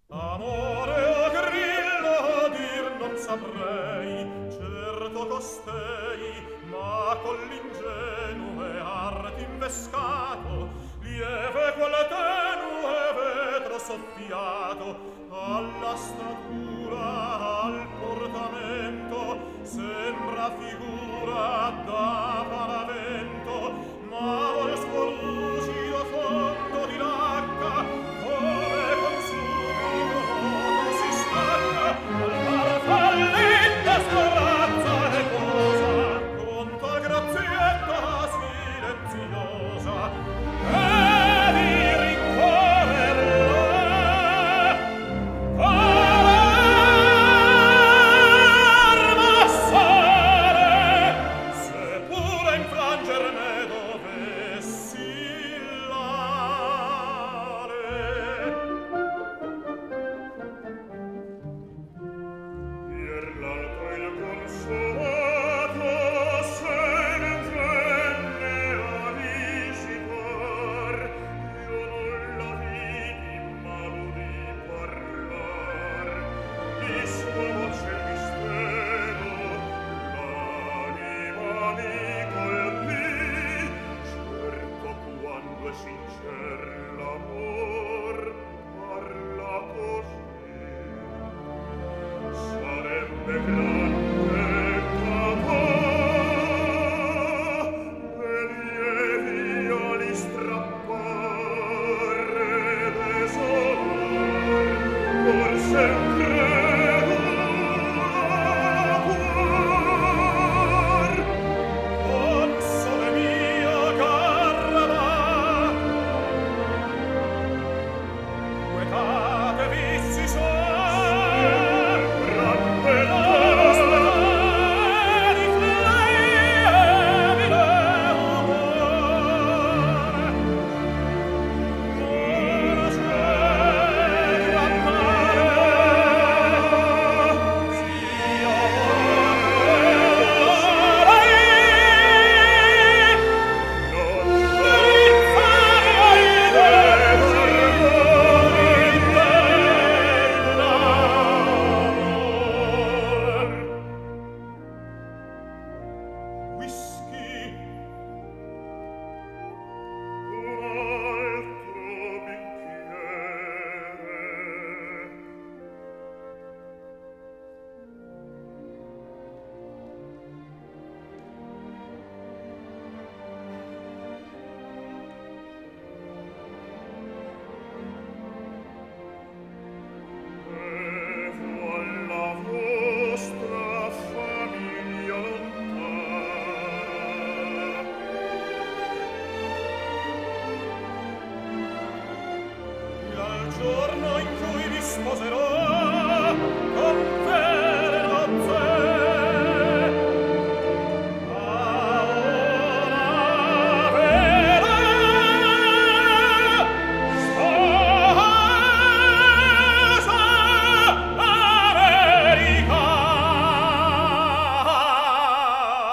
Amore o grillo dir non saprei, certo costei, ma con l'ingenue arte invescato, lieve qual tenue vetro soffiato, alla statura, al portamento, sembra figura da paravento, ma vol suo lucido fondo di lacca, come consumido modo si stacca, al farfalletta scorazza e posa, con tal grazietta silenziosa, e di rincorrerla, armassare, se pure infrangerne dovessi l'are. Ier l'altro il consolato se ne venne a visitar, io non la vidi ma l'udi parlar, di sua voce il mistero, l'anima mi colpì, certo quando è sincer l'amor parla così. Sarebbe grande peccato le lievi ali strappare, desolar, forse un